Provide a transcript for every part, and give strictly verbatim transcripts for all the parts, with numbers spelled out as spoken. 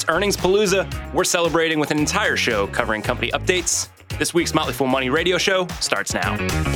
It's Earnings Palooza. We're celebrating with an entire show covering company updates. This week's Motley Fool Money radio show starts now.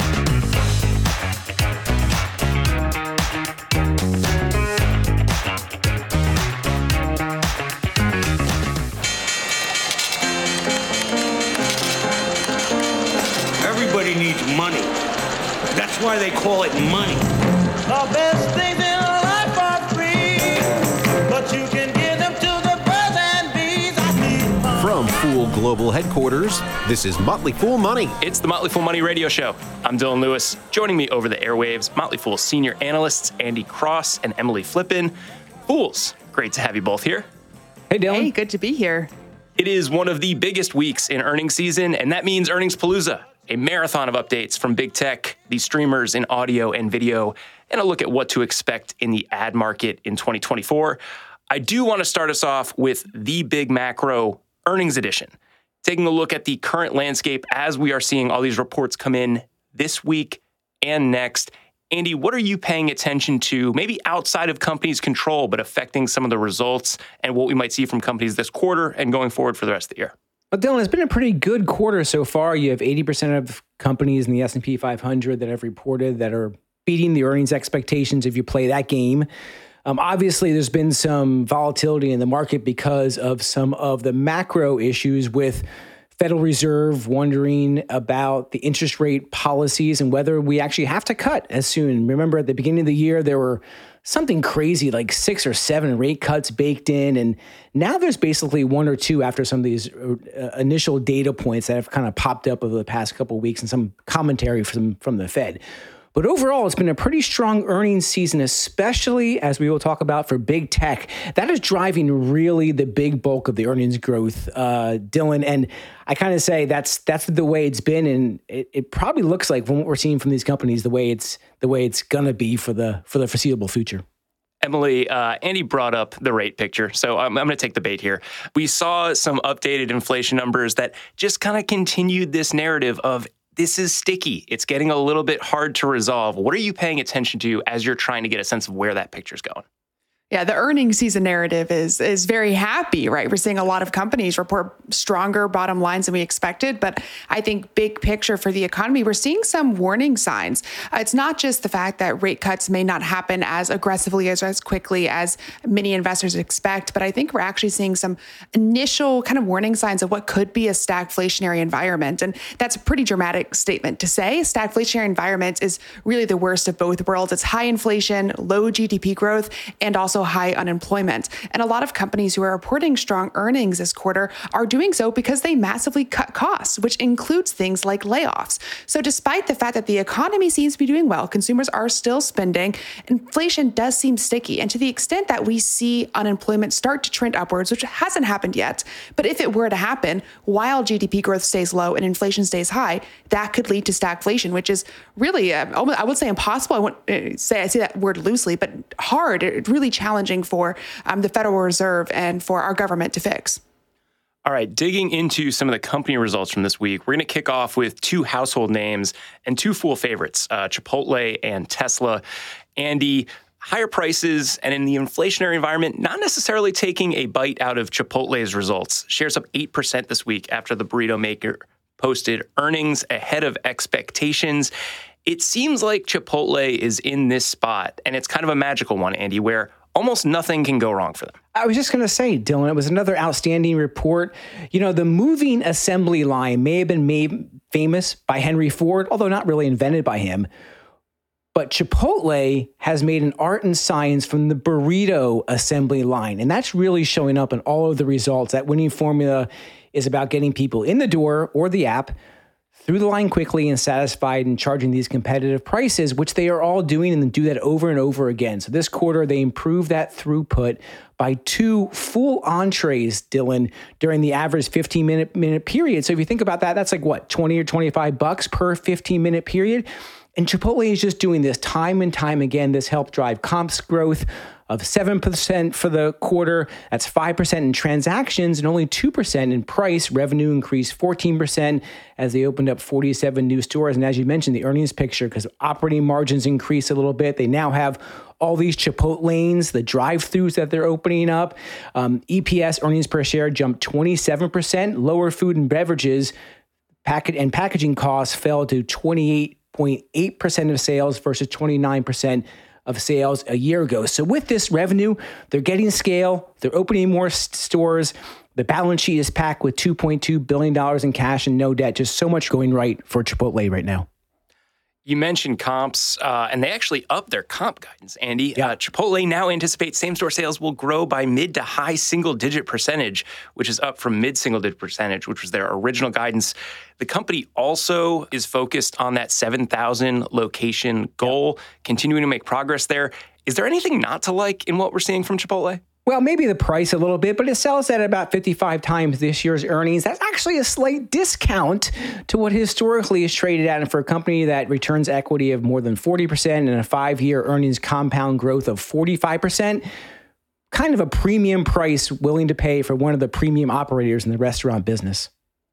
Everybody needs money. That's why they call it money. The best things in life are free, but you can give them to the birds and bees. I need money. From Fool Global Headquarters, this is Motley Fool Money. It's the Motley Fool Money radio show. I'm Dylan Lewis. Joining me over the airwaves, Motley Fool senior analysts Andy Cross and Emily Flippen. Fools, great to have you both here. Hey, Dylan. Hey, good to be here. It is one of the biggest weeks in earnings season, and that means Earnings Palooza, a marathon of updates from big tech, the streamers in audio and video, and a look at what to expect in the ad market in twenty twenty-four. I do want to start us off with the big macro earnings edition, taking a look at the current landscape as we are seeing all these reports come in this week and next. Andy, what are you paying attention to, maybe outside of companies' control, but affecting some of the results and what we might see from companies this quarter and going forward for the rest of the year? Well, Dylan, it's been a pretty good quarter so far. You have eighty percent of companies in the S and P five hundred that have reported that are beating the earnings expectations if you play that game. Um, obviously, there's been some volatility in the market because of some of the macro issues with Federal Reserve wondering about the interest rate policies and whether we actually have to cut as soon. Remember, at the beginning of the year, there were something crazy like six or seven rate cuts baked in. And now there's basically one or two after some of these uh, initial data points that have kind of popped up over the past couple of weeks and some commentary from, from the Fed. But overall, it's been a pretty strong earnings season, especially as we will talk about for big tech. That is driving really the big bulk of the earnings growth, uh, Dylan. And I kind of say that's that's the way it's been, and it, it probably looks like from what we're seeing from these companies, the way it's the way it's gonna be for the for the foreseeable future. Emily, uh, Andy brought up the rate picture, so I'm, I'm going to take the bait here. We saw some updated inflation numbers that just kind of continued this narrative of this is sticky. It's getting a little bit hard to resolve. What are you paying attention to as you're trying to get a sense of where that picture's going? Yeah, the earnings season narrative is is very happy, right? We're seeing a lot of companies report stronger bottom lines than we expected. But I think big picture for the economy, we're seeing some warning signs. Uh, it's not just the fact that rate cuts may not happen as aggressively as as quickly as many investors expect, but I think we're actually seeing some initial kind of warning signs of what could be a stagflationary environment. And that's a pretty dramatic statement to say. Stagflationary environment is really the worst of both worlds. It's high inflation, low G D P growth, and also high unemployment. And a lot of companies who are reporting strong earnings this quarter are doing so because they massively cut costs, which includes things like layoffs. So despite the fact that the economy seems to be doing well, consumers are still spending, inflation does seem sticky. And to the extent that we see unemployment start to trend upwards, which hasn't happened yet, but if it were to happen while G D P growth stays low and inflation stays high, that could lead to stagflation, which is really, uh, I would say impossible. I won't say, I say that word loosely, but hard, really challenging for um, the Federal Reserve and for our government to fix. All right, digging into some of the company results from this week, we're going to kick off with two household names and two fool favorites, uh, Chipotle and Tesla. Andy, higher prices and in the inflationary environment, not necessarily taking a bite out of Chipotle's results. Shares up eight percent this week after the burrito maker posted earnings ahead of expectations. It seems like Chipotle is in this spot, and it's kind of a magical one, Andy, where almost nothing can go wrong for them. I was just going to say, Dylan, it was another outstanding report. You know, the moving assembly line may have been made famous by Henry Ford, although not really invented by him. But Chipotle has made an art and science from the burrito assembly line. And that's really showing up in all of the results. That winning formula is about getting people in the door or the app through the line quickly and satisfied and charging these competitive prices, which they are all doing and do that over and over again. So this quarter, they improved that throughput by two full entrees, Dylan, during the average fifteen minute minute period. So if you think about that, that's like what, twenty or twenty-five bucks per fifteen minute period. And Chipotle is just doing this time and time again. This helped drive comps growth of seven percent for the quarter. That's five percent in transactions and only two percent in price. Revenue increased fourteen percent as they opened up forty-seven new stores. And as you mentioned, the earnings picture, because operating margins increased a little bit. They now have all these Chipotle lanes, the drive-thrus that they're opening up. Um, E P S, earnings per share, jumped twenty-seven percent. Lower food and beverages packet and packaging costs fell to twenty-eight point eight percent of sales versus twenty-nine percent of sales a year ago. So with this revenue, they're getting scale, they're opening more st- stores. The balance sheet is packed with two point two billion dollars in cash and no debt. Just so much going right for Chipotle right now. You mentioned comps, uh, and they actually upped their comp guidance, Andy. Yeah. Uh, Chipotle now anticipates same-store sales will grow by mid to high single-digit percentage, which is up from mid-single-digit percentage, which was their original guidance. The company also is focused on that seven thousand location goal, yeah. continuing to make progress there. Is there anything not to like in what we're seeing from Chipotle? Well, maybe the price a little bit, but it sells at about fifty-five times this year's earnings. That's actually a slight discount to what historically is traded at. And for a company that returns equity of more than forty percent and a five-year earnings compound growth of forty-five percent, kind of a premium price willing to pay for one of the premium operators in the restaurant business.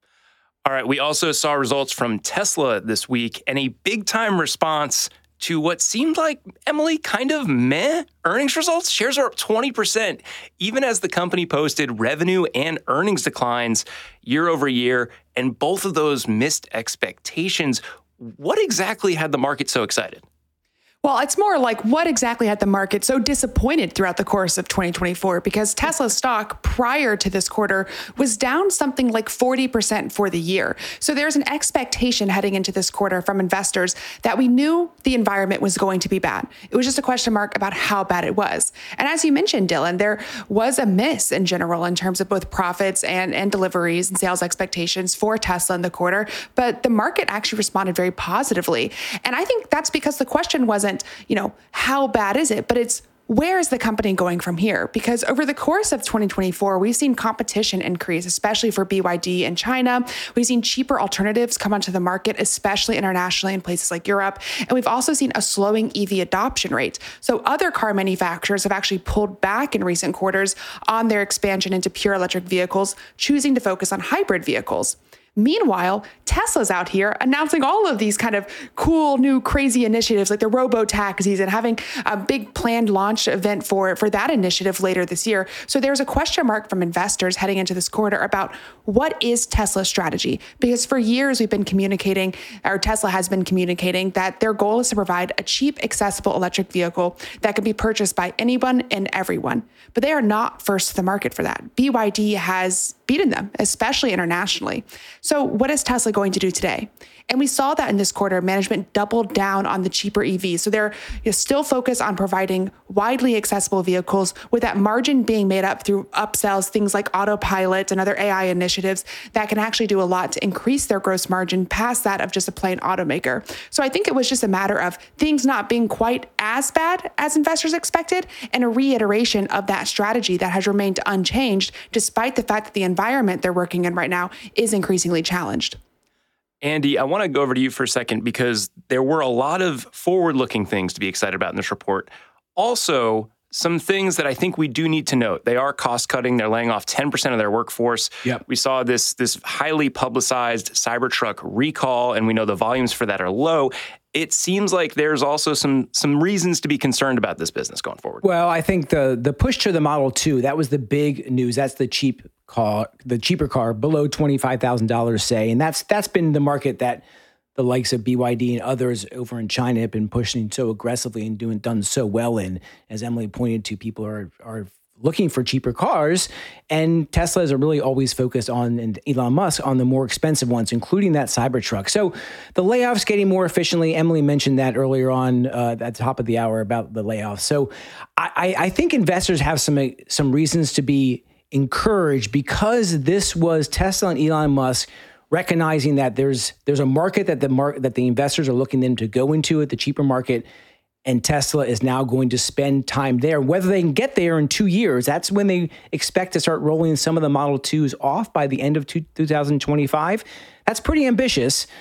All right. We also saw results from Tesla this week and a big-time response to what seemed like, Emily, kind of meh earnings results. Shares are up twenty percent, even as the company posted revenue and earnings declines year over year, and both of those missed expectations. What exactly had the market so excited? Well, it's more like what exactly had the market so disappointed throughout the course of twenty twenty-four, because Tesla's stock prior to this quarter was down something like forty percent for the year. So there's an expectation heading into this quarter from investors that we knew the environment was going to be bad. It was just a question mark about how bad it was. And as you mentioned, Dylan, there was a miss in general in terms of both profits and, and deliveries and sales expectations for Tesla in the quarter, but the market actually responded very positively. And I think that's because the question wasn't, you know, how bad is it? But it's, where is the company going from here? Because over the course of twenty twenty-four, we've seen competition increase, especially for B Y D in China. We've seen cheaper alternatives come onto the market, especially internationally in places like Europe. And we've also seen a slowing E V adoption rate. So other car manufacturers have actually pulled back in recent quarters on their expansion into pure electric vehicles, choosing to focus on hybrid vehicles. Meanwhile, Tesla's out here announcing all of these kind of cool, new, crazy initiatives like the robo-taxis and having a big planned launch event for, for that initiative later this year. So there's a question mark from investors heading into this quarter about what is Tesla's strategy? Because for years we've been communicating, or Tesla has been communicating, that their goal is to provide a cheap, accessible electric vehicle that can be purchased by anyone and everyone. But they are not first to the market for that. B Y D has beaten them, especially internationally. So what is Tesla going to do today? And we saw that in this quarter, management doubled down on the cheaper E Vs. So they're you know, still focused on providing widely accessible vehicles, with that margin being made up through upsells, things like autopilot and other A I initiatives that can actually do a lot to increase their gross margin past that of just a plain automaker. So I think it was just a matter of things not being quite as bad as investors expected, and a reiteration of that strategy that has remained unchanged, despite the fact that the environment they're working in right now is increasingly challenged. Andy, I want to go over to you for a second, because there were a lot of forward-looking things to be excited about in this report. Also, some things that I think we do need to note. They are cost-cutting. They're laying off ten percent of their workforce. Yep. We saw this, this highly publicized Cybertruck recall, and we know the volumes for that are low. It seems like there's also some some reasons to be concerned about this business going forward. Well, I think the the push to the Model two, that was the big news. That's the cheap car, the cheaper car below twenty-five thousand dollars, say. And that's that's been the market that the likes of B Y D and others over in China have been pushing so aggressively and doing done so well in. As Emily pointed to, people are are looking for cheaper cars, and Tesla is really always focused on, and Elon Musk, on the more expensive ones, including that Cybertruck. So the layoffs getting more efficiently. Emily mentioned that earlier on uh, at the top of the hour about the layoffs. So I, I think investors have some some reasons to be encouraged, because this was Tesla and Elon Musk recognizing that there's there's a market that the mar- that the investors are looking them to go into at the cheaper market. And Tesla is now going to spend time there. Whether they can get there in two years, that's when they expect to start rolling some of the Model twos off by the end of two thousand twenty-five. That's pretty ambitious.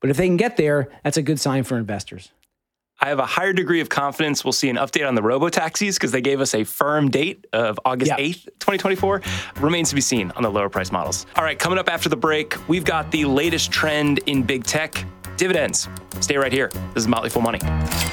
But if they can get there, that's a good sign for investors. I have a higher degree of confidence we'll see an update on the robo-taxis because they gave us a firm date of August eighth, twenty twenty-four. Remains to be seen on the lower price models. All right, coming up after the break, we've got the latest trend in big tech, dividends. Stay right here. This is Motley Fool Money.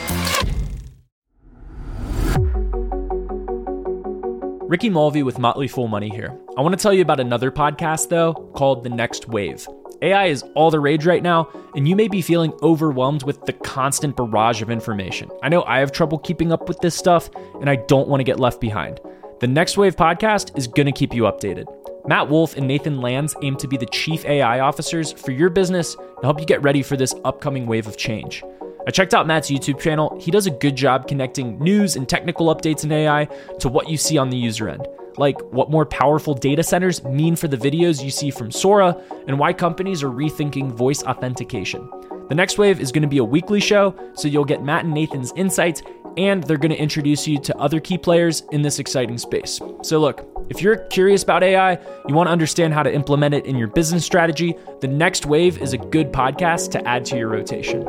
Ricky Mulvey with Motley Fool Money here. I want to tell you about another podcast, though, called The Next Wave. A I is all the rage right now, and you may be feeling overwhelmed with the constant barrage of information. I know I have trouble keeping up with this stuff, and I don't want to get left behind. The Next Wave podcast is going to keep you updated. Matt Wolf and Nathan Lands aim to be the chief A I officers for your business and help you get ready for this upcoming wave of change. I checked out Matt's YouTube channel. He does a good job connecting news and technical updates in A I to what you see on the user end, like what more powerful data centers mean for the videos you see from Sora and why companies are rethinking voice authentication. The Next Wave is going to be a weekly show, so you'll get Matt and Nathan's insights, and they're going to introduce you to other key players in this exciting space. So look, if you're curious about A I, you want to understand how to implement it in your business strategy, The Next Wave is a good podcast to add to your rotation.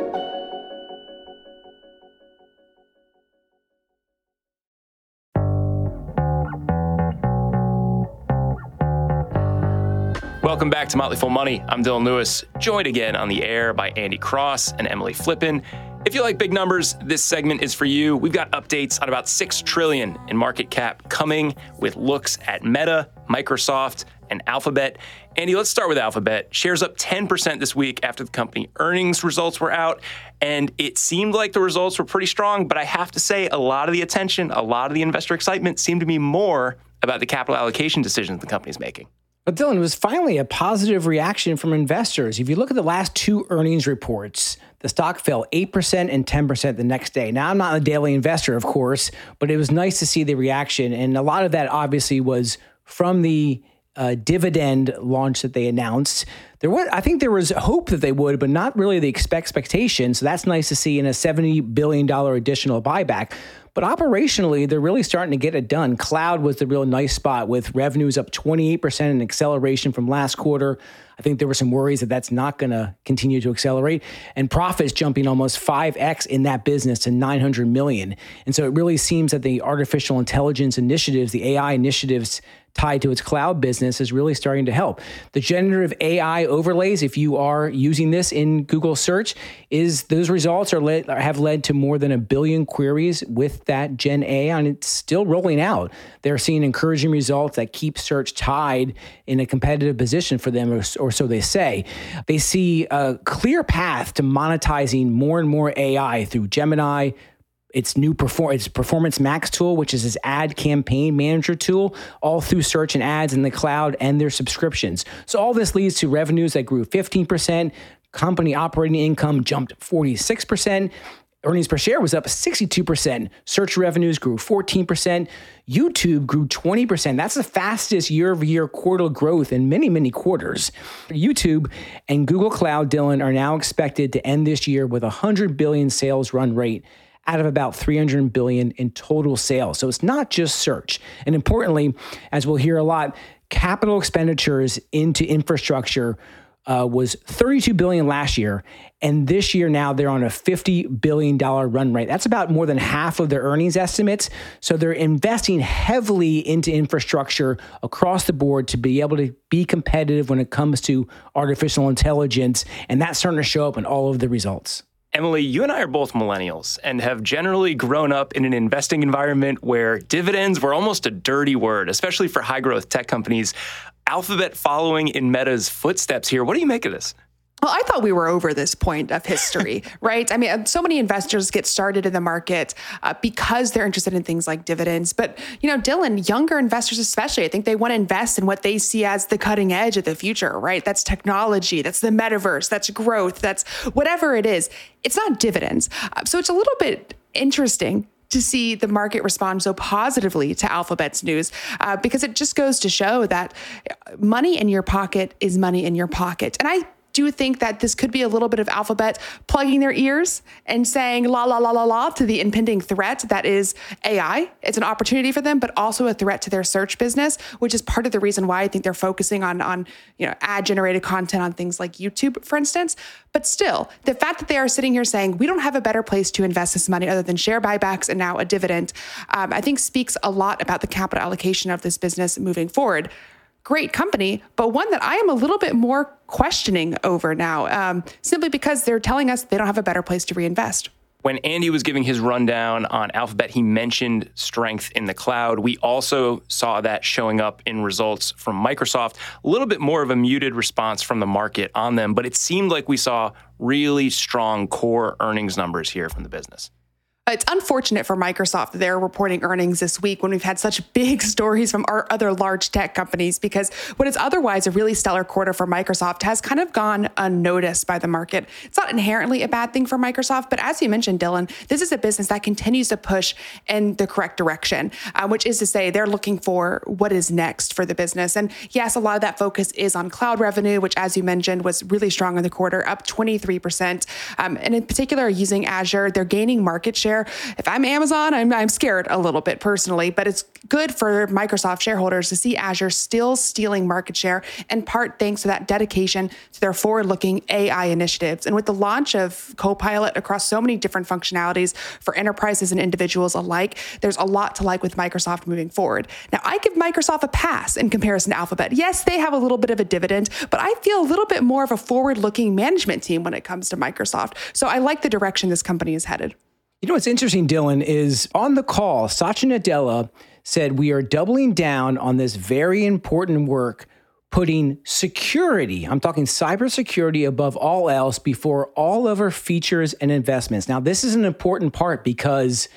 Welcome back to Motley Fool Money. I'm Dylan Lewis, joined again on the air by Andy Cross and Emily Flippen. If you like big numbers, this segment is for you. We've got updates on about six trillion dollars in market cap coming with looks at Meta, Microsoft, and Alphabet. Andy, let's start with Alphabet. Shares up ten percent this week after the company earnings results were out, and it seemed like the results were pretty strong, but I have to say a lot of the attention, a lot of the investor excitement seemed to be more about the capital allocation decisions the company's making. But Dylan, it was finally a positive reaction from investors. If you look at the last two earnings reports, the stock fell eight percent and ten percent the next day. Now, I'm not a daily investor, of course, but it was nice to see the reaction. And a lot of that obviously was from the uh, dividend launch that they announced. There was, I think there was hope that they would, but not really the expectation. So that's nice to see in a seventy billion dollars additional buyback. But operationally, they're really starting to get it done. Cloud was the real nice spot with revenues up twenty-eight percent in acceleration from last quarter. I think there were some worries that that's not going to continue to accelerate. And profits jumping almost five x in that business to nine hundred million dollars. And so it really seems that the artificial intelligence initiatives, the A I initiatives tied to its cloud business is really starting to help. The generative A I overlays, if you are using this in Google search, is those results are led, have led to more than a billion queries with that Gen A I, and it's still rolling out. They're seeing encouraging results that keep search tied in a competitive position for them, or, or so they say. They see a clear path to monetizing more and more A I through Gemini, its new perform- its Performance Max tool, which is its ad campaign manager tool, all through search and ads in the cloud and their subscriptions. So all this leads to revenues that grew fifteen percent. Company operating income jumped forty-six percent. Earnings per share was up sixty-two percent. Search revenues grew fourteen percent. YouTube grew twenty percent. That's the fastest year-over-year quarterly growth in many, many quarters. YouTube and Google Cloud, Dylan, are now expected to end this year with a one hundred billion dollars sales run rate out of about three hundred billion dollars in total sales. So it's not just search. And importantly, as we'll hear a lot, capital expenditures into infrastructure uh, was thirty-two billion dollars last year. And this year now they're on a fifty billion dollars run rate. That's about more than half of their earnings estimates. So they're investing heavily into infrastructure across the board to be able to be competitive when it comes to artificial intelligence. And that's starting to show up in all of the results. Emily, you and I are both millennials and have generally grown up in an investing environment where dividends were almost a dirty word, especially for high-growth tech companies. Alphabet following in Meta's footsteps here. What do you make of this? Well, I thought we were over this point of history, right? I mean, so many investors get started in the market uh, because they're interested in things like dividends. But, you know, Dylan, younger investors especially, I think they want to invest in what they see as the cutting edge of the future, right? That's technology, that's the metaverse, that's growth, that's whatever it is. It's not dividends. Uh, so it's a little bit interesting to see the market respond so positively to Alphabet's news, uh, because it just goes to show that money in your pocket is money in your pocket. And I do think that this could be a little bit of Alphabet plugging their ears and saying la, la, la, la, la to the impending threat that is A I. It's an opportunity for them, but also a threat to their search business, which is part of the reason why I think they're focusing on, on you know, ad-generated content on things like YouTube, for instance. But still, the fact that they are sitting here saying, we don't have a better place to invest this money other than share buybacks and now a dividend, um, I think speaks a lot about the capital allocation of this business moving forward. Great company, but one that I am a little bit more questioning over now, um, simply because they're telling us they don't have a better place to reinvest. When Andy was giving his rundown on Alphabet, he mentioned strength in the cloud. We also saw that showing up in results from Microsoft. A little bit more of a muted response from the market on them, but it seemed like we saw really strong core earnings numbers here from the business. It's unfortunate for Microsoft that they're reporting earnings this week when we've had such big stories from our other large tech companies, because what is otherwise a really stellar quarter for Microsoft has kind of gone unnoticed by the market. It's not inherently a bad thing for Microsoft, but as you mentioned, Dylan, this is a business that continues to push in the correct direction, uh, which is to say they're looking for what is next for the business. And yes, a lot of that focus is on cloud revenue, which, as you mentioned, was really strong in the quarter, up twenty-three percent. Um, and in particular, using Azure, they're gaining market share. If I'm Amazon, I'm, I'm scared a little bit personally, but it's good for Microsoft shareholders to see Azure still stealing market share, in part thanks to that dedication to their forward-looking A I initiatives. And with the launch of Copilot across so many different functionalities for enterprises and individuals alike, there's a lot to like with Microsoft moving forward. Now, I give Microsoft a pass in comparison to Alphabet. Yes, they have a little bit of a dividend, but I feel a little bit more of a forward-looking management team when it comes to Microsoft. So I like the direction this company is headed. You know what's interesting, Dylan, is on the call, Satya Nadella said we are doubling down on this very important work, putting security, I'm talking cybersecurity above all else, before all of our features and investments. Now, this is an important part because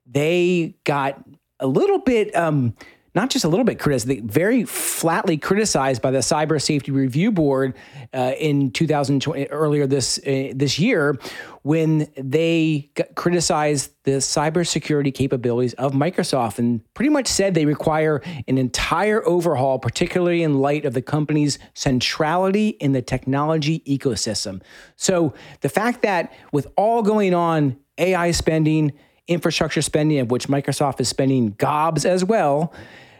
they got a little bit, um, not just a little bit criticized, very flatly criticized by the Cyber Safety Review Board uh, in two thousand twenty, earlier this uh, this year, when they got criticized the cybersecurity capabilities of Microsoft and pretty much said they require an entire overhaul, particularly in light of the company's centrality in the technology ecosystem. So the fact that with all going on, A I spending, infrastructure spending, of which Microsoft is spending gobs as well,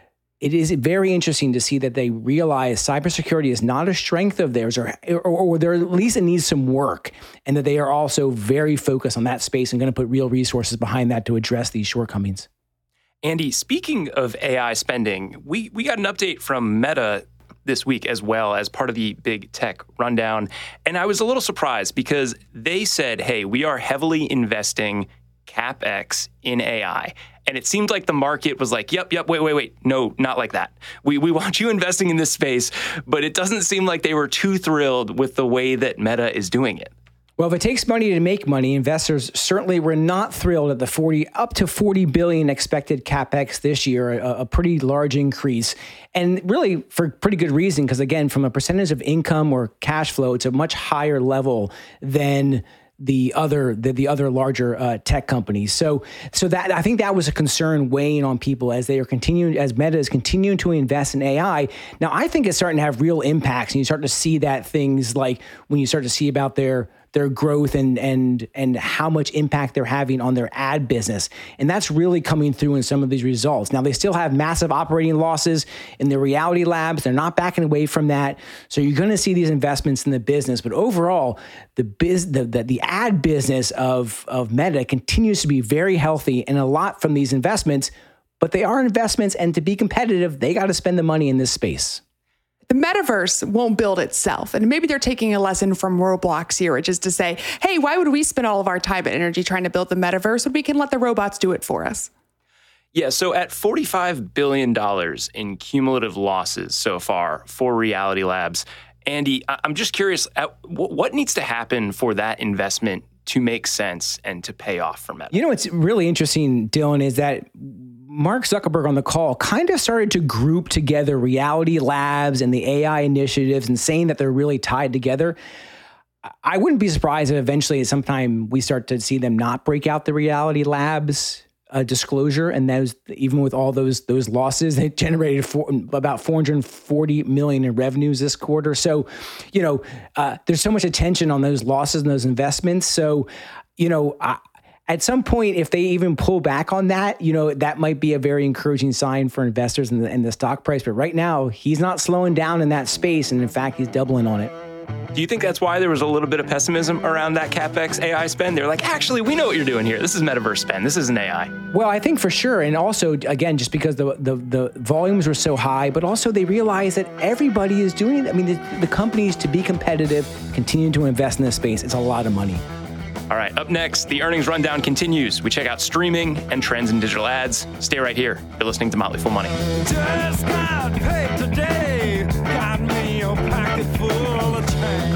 it is very interesting to see that they realize cybersecurity is not a strength of theirs, or, or, or there at least it needs some work, and that they are also very focused on that space and going to put real resources behind that to address these shortcomings. Andy, speaking of A I spending, we, we got an update from Meta this week as well as part of the big tech rundown. And I was a little surprised because they said, hey, we are heavily investing CapEx in A I. And it seemed like the market was like, yep, yep, wait, wait, wait. No, not like that. We we want you investing in this space, but it doesn't seem like they were too thrilled with the way that Meta is doing it. Well, if it takes money to make money, investors certainly were not thrilled at the forty up to forty billion expected CapEx this year, a, a pretty large increase. And really for pretty good reason, because again, from a percentage of income or cash flow, it's a much higher level than the other the, the other larger uh, tech companies. So so that I think that was a concern weighing on people as they are continuing, as Meta is continuing to invest in A I. Now, I think it's starting to have real impacts, and you start to see that things like when you start to see about their their growth and and and how much impact they're having on their ad business. And that's really coming through in some of these results. Now, they still have massive operating losses in their Reality Labs. They're not backing away from that. So you're going to see these investments in the business. But overall, the biz, the, the, the ad business of, of Meta continues to be very healthy, and a lot from these investments. But they are investments, and to be competitive, they got to spend the money in this space. The metaverse won't build itself. And maybe they're taking a lesson from Roblox here, which is to say, hey, why would we spend all of our time and energy trying to build the metaverse when we can let the robots do it for us? Yeah, so at forty-five billion dollars in cumulative losses so far for Reality Labs, Andy, I'm just curious, what needs to happen for that investment to make sense and to pay off for Meta? You know, what's really interesting, Dylan, is that Mark Zuckerberg on the call kind of started to group together Reality Labs and the A I initiatives and saying that they're really tied together. I wouldn't be surprised if eventually at some time we start to see them not break out the Reality Labs uh, disclosure, and those even with all those those losses, they generated four, about four hundred forty million in revenues this quarter. So, you know, uh, there's so much attention on those losses and those investments. So, you know, I, at some point, if they even pull back on that, you know, that might be a very encouraging sign for investors in the, in the stock price. But right now, he's not slowing down in that space, and in fact, he's doubling on it. Do you think that's why there was a little bit of pessimism around that CapEx A I spend? They're like, actually, we know what you're doing here. This is metaverse spend. This isn't A I. Well, I think for sure. And also, again, just because the the, the volumes were so high, but also they realize that everybody is doing it. I mean, the, the companies, to be competitive, continue to invest in this space. It's a lot of money. All right, up next, the earnings rundown continues. We check out streaming and trends in digital ads. Stay right here. You're listening to Motley Fool Money. Just got paid today. Got me a pocket full of change.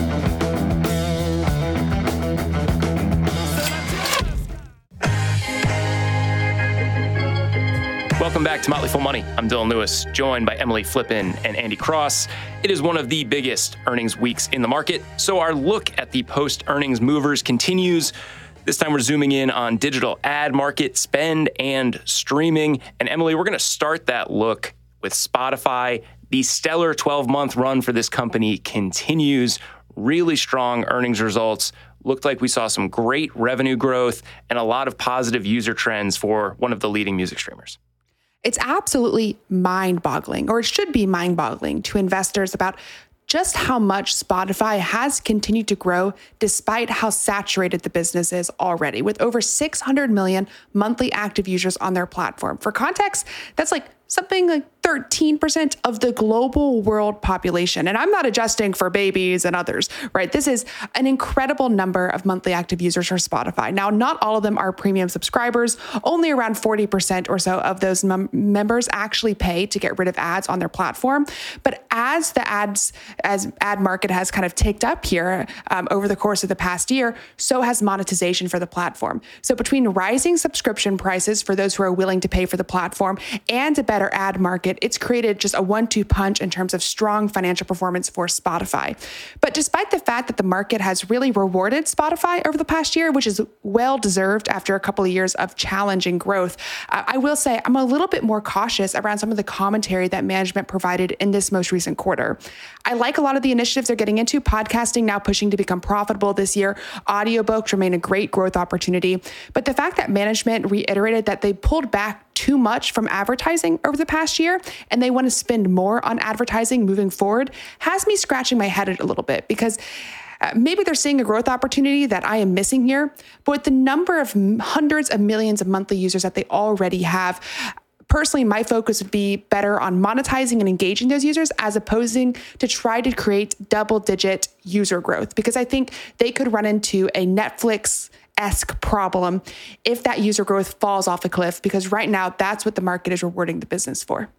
Welcome back to Motley Fool Money. I'm Dylan Lewis, joined by Emily Flippen and Andy Cross. It is one of the biggest earnings weeks in the market, so our look at the post-earnings movers continues. This time we're zooming in on digital ad market spend and streaming. And Emily, we're going to start that look with Spotify. The stellar twelve-month run for this company continues. Really strong earnings results. Looked like we saw some great revenue growth and a lot of positive user trends for one of the leading music streamers. It's absolutely mind-boggling, or it should be mind-boggling to investors about just how much Spotify has continued to grow despite how saturated the business is already, with over six hundred million monthly active users on their platform. For context, that's like something like thirteen percent of the global world population. And I'm not adjusting for babies and others, right? This is an incredible number of monthly active users for Spotify. Now, not all of them are premium subscribers. Only around forty percent or so of those mem- members actually pay to get rid of ads on their platform. But as the ads, as ad market has kind of ticked up here um, over the course of the past year, so has monetization for the platform. So between rising subscription prices for those who are willing to pay for the platform and a better ad market, it's created just a one two punch in terms of strong financial performance for Spotify. But despite the fact that the market has really rewarded Spotify over the past year, which is well deserved after a couple of years of challenging growth, uh, I will say I'm a little bit more cautious around some of the commentary that management provided in this most recent quarter. I like a lot of the initiatives they're getting into. Podcasting now pushing to become profitable this year. Audiobooks remain a great growth opportunity. But the fact that management reiterated that they pulled back too much from advertising over the past year and they want to spend more on advertising moving forward has me scratching my head a little bit, because Uh, maybe they're seeing a growth opportunity that I am missing here. But with the number of hundreds of millions of monthly users that they already have, personally, my focus would be better on monetizing and engaging those users as opposing to try to create double-digit user growth, because I think they could run into a Netflix-esque problem if that user growth falls off a cliff, because right now that's what the market is rewarding the business for.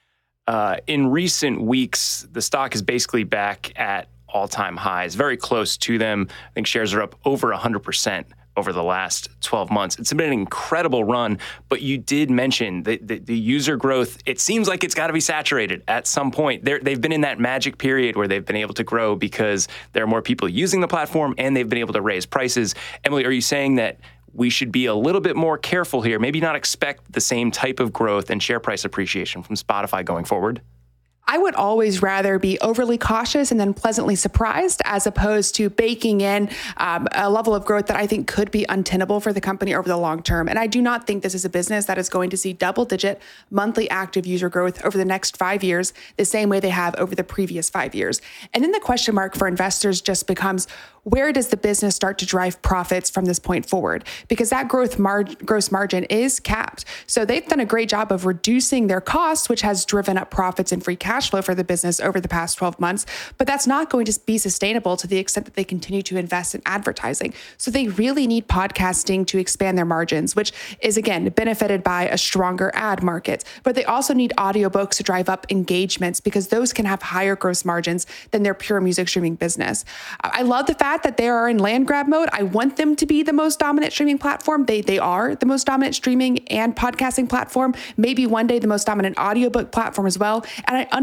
Uh, in recent weeks, the stock is basically back at all-time highs, very close to them. I think shares are up over one hundred percent over the last twelve months. It's been an incredible run, but you did mention that the, the user growth, it seems like it's got to be saturated at some point. They're, they've been in that magic period where they've been able to grow because there are more people using the platform and they've been able to raise prices. Emily, are you saying that we should be a little bit more careful here, maybe not expect the same type of growth and share price appreciation from Spotify going forward? I would always rather be overly cautious and then pleasantly surprised, as opposed to baking in um, a level of growth that I think could be untenable for the company over the long term. And I do not think this is a business that is going to see double-digit monthly active user growth over the next five years, the same way they have over the previous five years. And then the question mark for investors just becomes, where does the business start to drive profits from this point forward? Because that growth mar- gross margin is capped. So they've done a great job of reducing their costs, which has driven up profits and free cash flow for the business over the past twelve months. But that's not going to be sustainable to the extent that they continue to invest in advertising. So they really need podcasting to expand their margins, which is, again, benefited by a stronger ad market. But they also need audiobooks to drive up engagements, because those can have higher gross margins than their pure music streaming business. I love the fact that they are in land grab mode. I want them to be the most dominant streaming platform. They they are the most dominant streaming and podcasting platform, maybe one day the most dominant audiobook platform as well. And I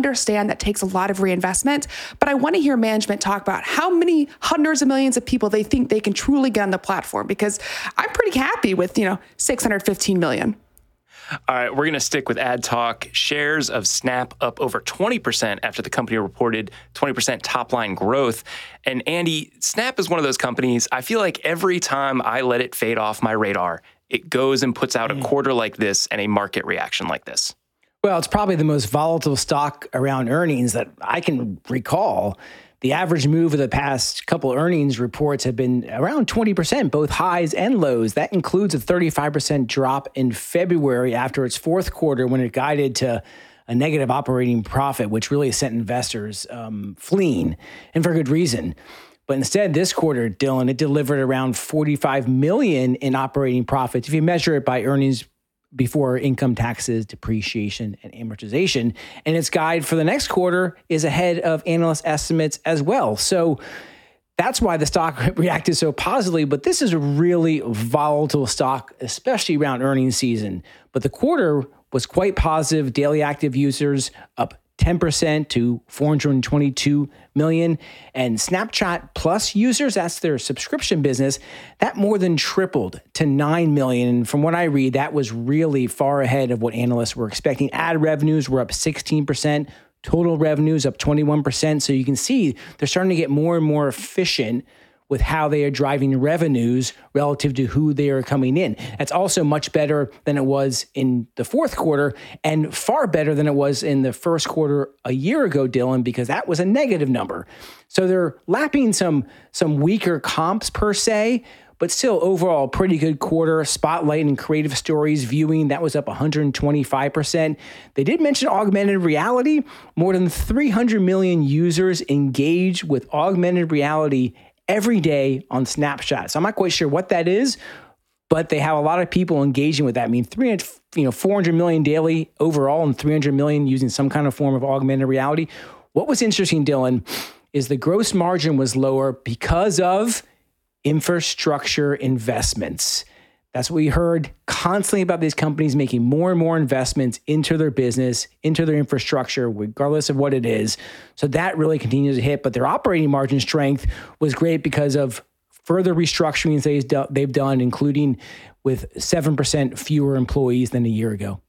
understand that takes a lot of reinvestment, but I want to hear management talk about how many hundreds of millions of people they think they can truly get on the platform, because I'm pretty happy with, you know, six hundred fifteen million. All right, we're going to stick with ad talk. Shares of Snap up over twenty percent after the company reported twenty percent top line growth. And Andy, Snap is one of those companies, I feel like every time I let it fade off my radar, it goes and puts out a quarter like this and a market reaction like this. Well, it's probably the most volatile stock around earnings that I can recall. The average move of the past couple earnings reports have been around twenty percent, both highs and lows. That includes a thirty-five percent drop in February after its fourth quarter when it guided to a negative operating profit, which really sent investors um, fleeing, and for good reason. But instead, this quarter, Dylan, it delivered around forty-five million dollars in operating profits if you measure it by earnings before income taxes, depreciation, and amortization. And its guide for the next quarter is ahead of analyst estimates as well. So that's why the stock reacted so positively. But this is a really volatile stock, especially around earnings season. But the quarter was quite positive. Daily active users up ten percent to four hundred twenty-two million. And Snapchat Plus users, that's their subscription business, that more than tripled to nine million. And from what I read, that was really far ahead of what analysts were expecting. Ad revenues were up sixteen percent, total revenues up twenty-one percent. So you can see they're starting to get more and more efficient with how they are driving revenues relative to who they are coming in. That's also much better than it was in the fourth quarter and far better than it was in the first quarter a year ago, Dylan, because that was a negative number. So they're lapping some, some weaker comps per se, but still overall pretty good quarter. Spotlight and Creative Stories viewing, that was up one hundred twenty-five percent. They did mention augmented reality. More than three hundred million users engage with augmented reality every day on Snapchat. So I'm not quite sure what that is, but they have a lot of people engaging with that. I mean, three hundred, you know, four hundred million daily overall and three hundred million using some kind of form of augmented reality. What was interesting, Dylan, is the gross margin was lower because of infrastructure investments. That's what we heard constantly about these companies making more and more investments into their business, into their infrastructure, regardless of what it is. So that really continues to hit. But their operating margin strength was great because of further restructurings they've done, including with seven percent fewer employees than a year ago.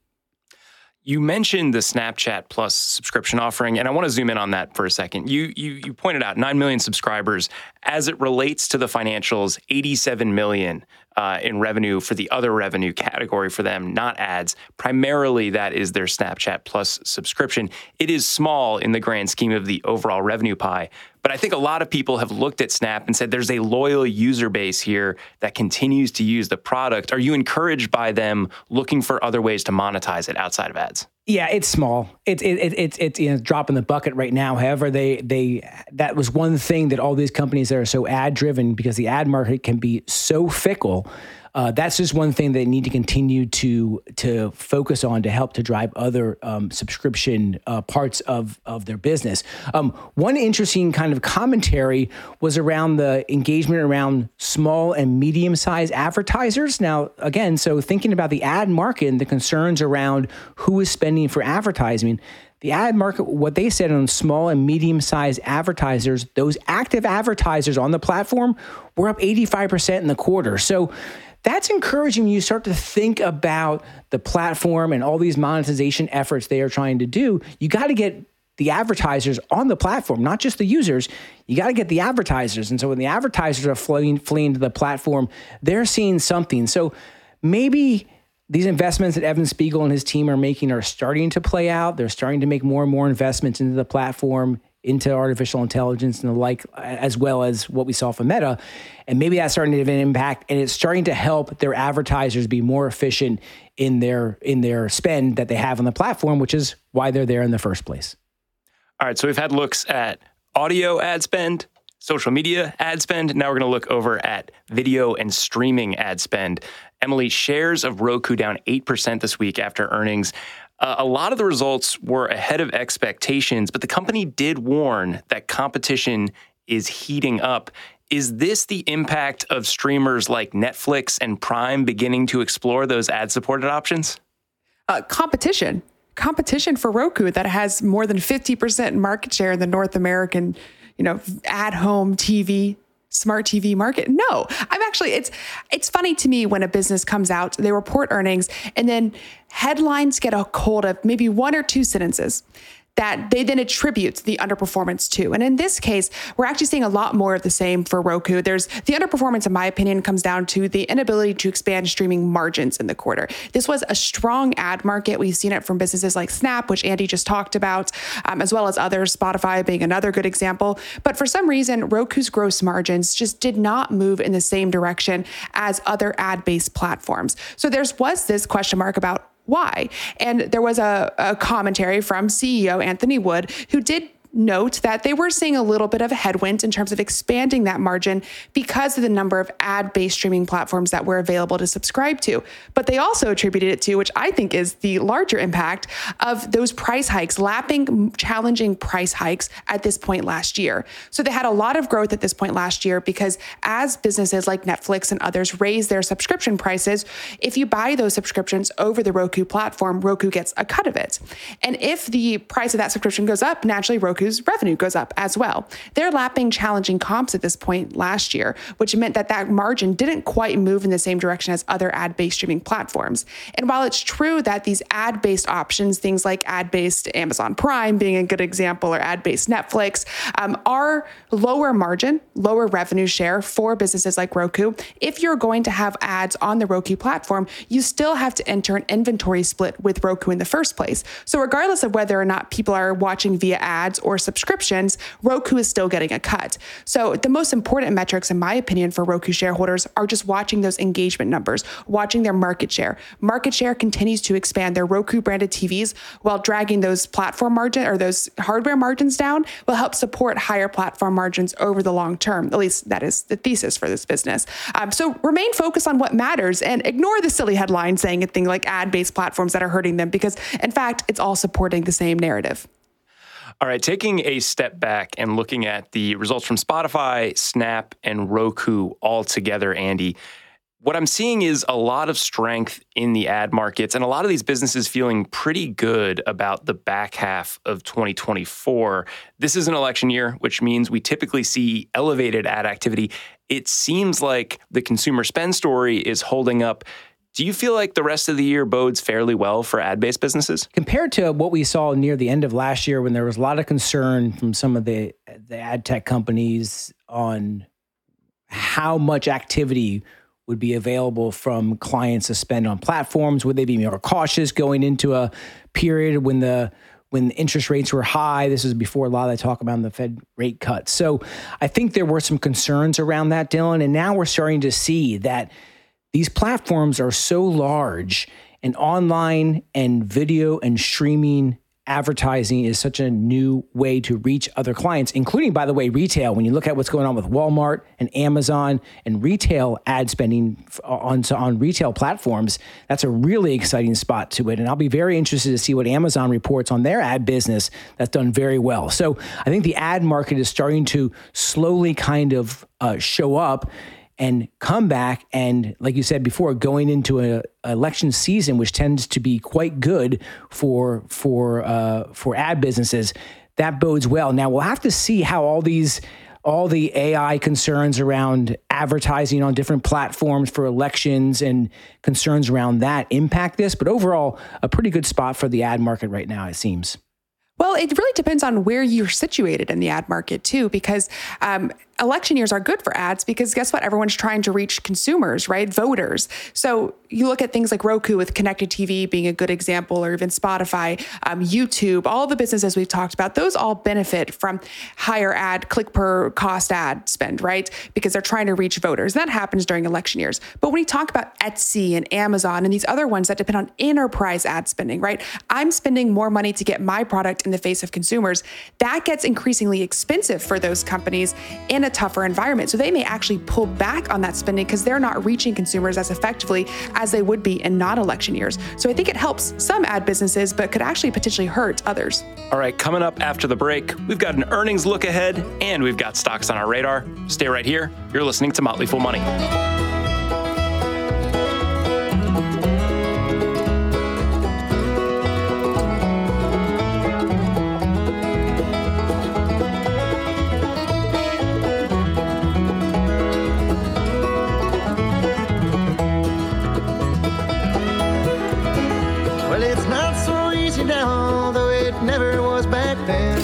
You mentioned the Snapchat Plus subscription offering, and I want to zoom in on that for a second. You you you pointed out nine million subscribers. As it relates to the financials, eighty-seven million uh, in revenue for the other revenue category for them, not ads. Primarily, that is their Snapchat Plus subscription. It is small in the grand scheme of the overall revenue pie. But I think a lot of people have looked at Snap and said there's a loyal user base here that continues to use the product. Are you encouraged by them looking for other ways to monetize it outside of ads? Yeah, it's small. It's it, it, it's it's you know, drop in the bucket right now. However, they they that was one thing that all these companies that are so ad driven, because the ad market can be so fickle. Uh, that's just one thing they need to continue to to focus on to help to drive other um, subscription uh, parts of, of their business. Um, one interesting kind of commentary was around the engagement around small and medium-sized advertisers. Now, again, so thinking about the ad market and the concerns around who is spending for advertising, the ad market, what they said on small and medium-sized advertisers, those active advertisers on the platform were up eighty-five percent in the quarter. So that's encouraging when you start to think about the platform and all these monetization efforts they are trying to do. You got to get the advertisers on the platform, not just the users. You got to get the advertisers. And so when the advertisers are fleeing, fleeing to the platform, they're seeing something. So maybe these investments that Evan Spiegel and his team are making are starting to play out. They're starting to make more and more investments into the platform, into artificial intelligence and the like, as well as what we saw from Meta. And maybe that's starting to have an impact, and it's starting to help their advertisers be more efficient in their in their spend that they have on the platform, which is why they're there in the first place. All right, so we've had looks at audio ad spend, social media ad spend. Now we're going to look over at video and streaming ad spend. Emily, shares of Roku down eight percent this week after earnings. Uh, a lot of the results were ahead of expectations, but the company did warn that competition is heating up. Is this the impact of streamers like Netflix and Prime beginning to explore those ad-supported options? Uh, competition. competition for Roku that has more than fifty percent market share in the North American, you know, at-home T V, smart T V market? No, I'm actually, it's, it's funny to me when a business comes out, they report earnings, and then headlines get a hold of maybe one or two sentences that they then attribute the underperformance to. And in this case, we're actually seeing a lot more of the same for Roku. There's the underperformance, in my opinion, comes down to the inability to expand streaming margins in the quarter. This was a strong ad market. We've seen it from businesses like Snap, which Andy just talked about, um, as well as others, Spotify being another good example. But for some reason, Roku's gross margins just did not move in the same direction as other ad-based platforms. So there was this question mark about why. And there was a, a commentary from C E O Anthony Wood, who did note that they were seeing a little bit of a headwind in terms of expanding that margin because of the number of ad-based streaming platforms that were available to subscribe to. But they also attributed it to, which I think is the larger impact, of those price hikes, lapping challenging price hikes at this point last year. So they had a lot of growth at this point last year because as businesses like Netflix and others raise their subscription prices, if you buy those subscriptions over the Roku platform, Roku gets a cut of it. And if the price of that subscription goes up, naturally Roku Roku's revenue goes up as well. They're lapping challenging comps at this point last year, which meant that that margin didn't quite move in the same direction as other ad-based streaming platforms. And while it's true that these ad-based options, things like ad-based Amazon Prime being a good example, or ad-based Netflix, um, are lower margin, lower revenue share for businesses like Roku, if you're going to have ads on the Roku platform, you still have to enter an inventory split with Roku in the first place. So regardless of whether or not people are watching via ads or subscriptions, Roku is still getting a cut. So the most important metrics, in my opinion, for Roku shareholders are just watching those engagement numbers, watching their market share. Market share continues to expand. Their Roku branded T Vs, while dragging those platform margin or those hardware margins down, will help support higher platform margins over the long term. At least that is the thesis for this business. Um, so remain focused on what matters and ignore the silly headlines saying a thing like ad-based platforms that are hurting them, because in fact, it's all supporting the same narrative. All right, taking a step back and looking at the results from Spotify, Snap, and Roku all together, Andy, what I'm seeing is a lot of strength in the ad markets and a lot of these businesses feeling pretty good about the back half of twenty twenty-four. This is an election year, which means we typically see elevated ad activity. It seems like the consumer spend story is holding up. Do you feel like the rest of the year bodes fairly well for ad-based businesses? Compared to what we saw near the end of last year, when there was a lot of concern from some of the, the ad tech companies on how much activity would be available from clients to spend on platforms, would they be more cautious going into a period when the when the interest rates were high? This was before a lot of the talk about the Fed rate cuts. So I think there were some concerns around that, Dylan, and now we're starting to see that these platforms are so large, and online and video and streaming advertising is such a new way to reach other clients, including, by the way, retail. When you look at what's going on with Walmart and Amazon and retail ad spending on, on retail platforms, that's a really exciting spot to it. And I'll be very interested to see what Amazon reports on their ad business that's done very well. So I think the ad market is starting to slowly kind of uh, show up and come back. And like you said before, going into an election season, which tends to be quite good for for uh, for ad businesses, that bodes well. Now we'll have to see how all these all the A I concerns around advertising on different platforms for elections and concerns around that impact this. But overall, a pretty good spot for the ad market right now, it seems. Well, it really depends on where you're situated in the ad market too, because um, election years are good for ads because guess what? Everyone's trying to reach consumers, right? Voters. So you look at things like Roku with connected T V being a good example, or even Spotify, um, YouTube, all the businesses we've talked about, those all benefit from higher ad click per cost ad spend, right? Because they're trying to reach voters. That happens during election years. But when you talk about Etsy and Amazon and these other ones that depend on enterprise ad spending, right? I'm spending more money to get my product in the face of consumers. That gets increasingly expensive for those companies in a tougher environment. So they may actually pull back on that spending because they're not reaching consumers as effectively as they would be in non-election years. So I think it helps some ad businesses, but could actually potentially hurt others. All right, coming up after the break, we've got an earnings look ahead and we've got stocks on our radar. Stay right here. You're listening to Motley Fool Money. it's not so easy now, though it never was back then.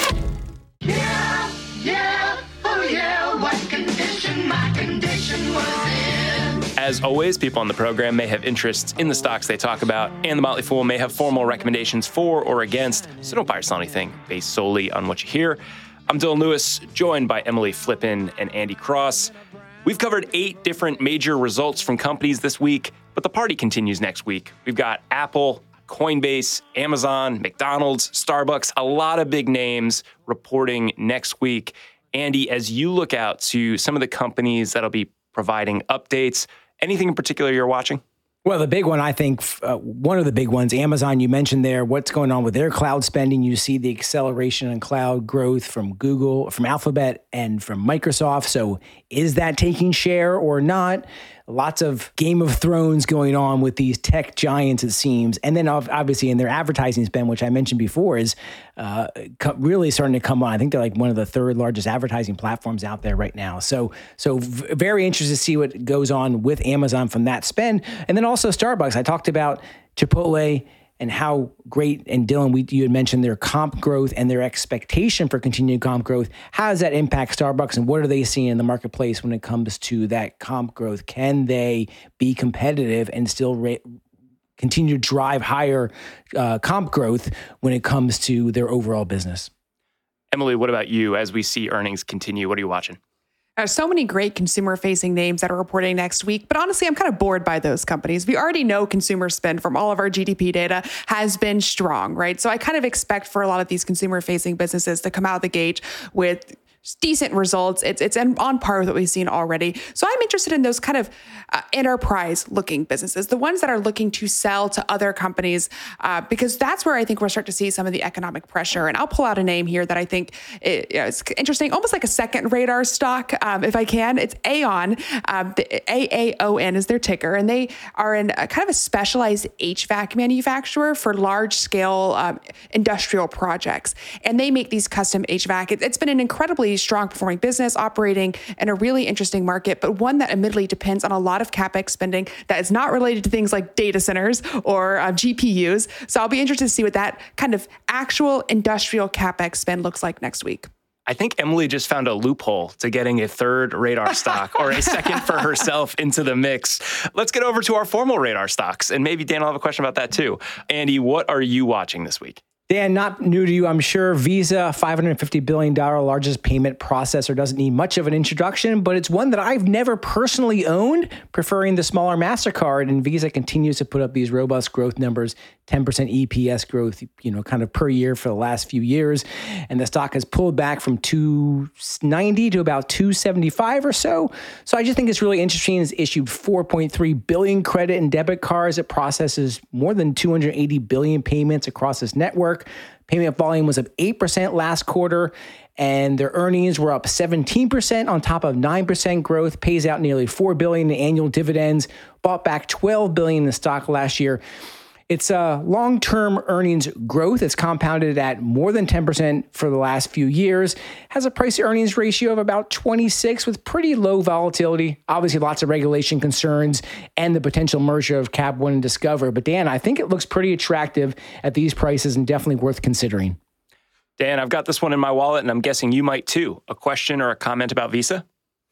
Yeah, yeah, oh yeah, what condition my condition was in. As always, people on the program may have interests in the stocks they talk about, and the Motley Fool may have formal recommendations for or against, so don't buy or sell anything based solely on what you hear. I'm Dylan Lewis, joined by Emily Flippen and Andy Cross. We've covered eight different major results from companies this week, but the party continues next week. We've got Apple, Coinbase, Amazon, McDonald's, Starbucks, a lot of big names reporting next week. Andy, as you look out to some of the companies that'll be providing updates, anything in particular you're watching? Well, the big one, I think, uh, one of the big ones, Amazon, you mentioned there, what's going on with their cloud spending. You see the acceleration in cloud growth from Google, from Alphabet, and from Microsoft. So is that taking share or not? Lots of Game of Thrones going on with these tech giants, it seems. And then obviously in their advertising spend, which I mentioned before, is uh, really starting to come on. I think they're like one of the third largest advertising platforms out there right now. So so v- very interested to see what goes on with Amazon from that spend. And then also Starbucks. I talked about Chipotle and how great, and Dylan, we, you had mentioned their comp growth and their expectation for continued comp growth. How does that impact Starbucks, and what are they seeing in the marketplace when it comes to that comp growth? Can they be competitive and still ra- continue to drive higher uh, comp growth when it comes to their overall business? Emily, what about you? As we see earnings continue, what are you watching? There's so many great consumer-facing names that are reporting next week, but honestly, I'm kind of bored by those companies. We already know consumer spend from all of our G D P data has been strong, right? So I kind of expect for a lot of these consumer-facing businesses to come out of the gate with decent results. It's it's on par with what we've seen already. So I'm interested in those kind of uh, enterprise-looking businesses, the ones that are looking to sell to other companies, uh, because that's where I think we'll start to see some of the economic pressure. And I'll pull out a name here that I think is you know, it's interesting, almost like a second radar stock, um, if I can. It's Aon. Um, the A A O N is their ticker, and they are in a kind of a specialized H V A C manufacturer for large-scale um, industrial projects. And they make these custom H V A C. It, it's been an incredibly strong performing business operating in a really interesting market, but one that admittedly depends on a lot of CapEx spending that is not related to things like data centers or uh, G P Us. So I'll be interested to see what that kind of actual industrial CapEx spend looks like next week. I think Emily just found a loophole to getting a third radar stock or a second for herself into the mix. Let's get over to our formal radar stocks, and maybe Dan will have a question about that too. Andy, what are you watching this week? Dan, not new to you, I'm sure. Visa, five hundred fifty billion dollars largest payment processor, doesn't need much of an introduction, but it's one that I've never personally owned, preferring the smaller MasterCard. And Visa continues to put up these robust growth numbers, ten percent E P S growth, you know, kind of per year for the last few years. And the stock has pulled back from two ninety to about two seventy-five or so. So I just think it's really interesting. It's issued four point three billion credit and debit cards. It processes more than two hundred eighty billion payments across its network. Payment volume was up eight percent last quarter, and their earnings were up seventeen percent on top of nine percent growth, pays out nearly four billion dollars in annual dividends, bought back twelve billion dollars in stock last year. It's a long-term earnings growth. It's compounded at more than ten percent for the last few years, has a price-to-earnings ratio of about twenty-six with pretty low volatility. Obviously, lots of regulation concerns and the potential merger of Cap One and Discover. But Dan, I think it looks pretty attractive at these prices and definitely worth considering. Dan, I've got this one in my wallet, and I'm guessing you might too. A question or a comment about Visa?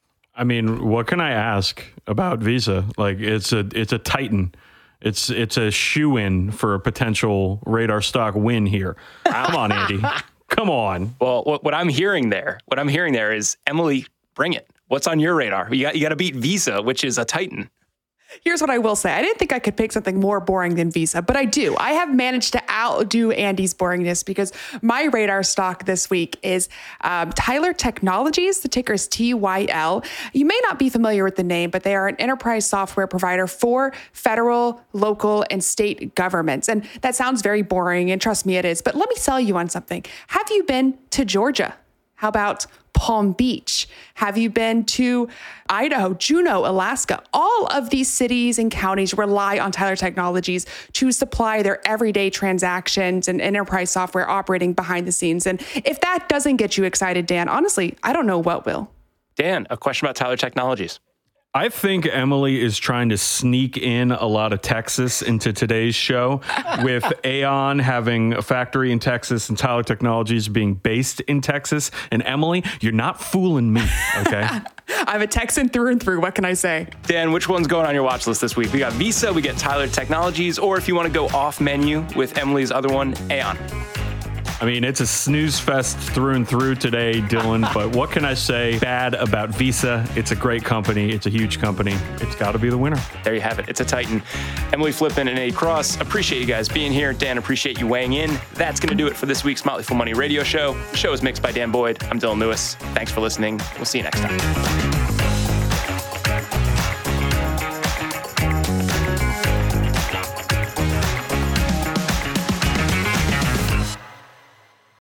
I mean, what can I ask about Visa? Like, it's a it's a titan. It's it's a shoe-in for a potential radar stock win here. Come on, Andy. Come on. Well, what, what I'm hearing there, what I'm hearing there is, Emily, bring it. What's on your radar? You got you got to beat Visa, which is a titan. Here's what I will say. I didn't think I could pick something more boring than Visa, but I do. I have managed to outdo Andy's boringness because my radar stock this week is um, Tyler Technologies. The ticker is T Y L. You may not be familiar with the name, but they are an enterprise software provider for federal, local, and state governments. And that sounds very boring, and trust me, it is. But let me sell you on something. Have you been to Georgia? How about Palm Beach? Have you been to Idaho, Juneau, Alaska? All of these cities and counties rely on Tyler Technologies to supply their everyday transactions and enterprise software operating behind the scenes. And if that doesn't get you excited, Dan, honestly, I don't know what will. Dan, a question about Tyler Technologies. I think Emily is trying to sneak in a lot of Texas into today's show with Aon having a factory in Texas and Tyler Technologies being based in Texas. And Emily, you're not fooling me, okay? I'm a Texan through and through. What can I say? Dan, which one's going on your watch list this week? We got Visa, we got Tyler Technologies, or if you want to go off menu with Emily's other one, Aon. I mean, it's a snooze fest through and through today, Dylan, but what can I say bad about Visa? It's a great company. It's a huge company. It's got to be the winner. There you have it. It's a Titan. Emily Flippin and Eddie Cross, appreciate you guys being here. Dan, appreciate you weighing in. That's going to do it for this week's Motley Fool Money radio show. The show is mixed by Dan Boyd. I'm Dylan Lewis. Thanks for listening. We'll see you next time.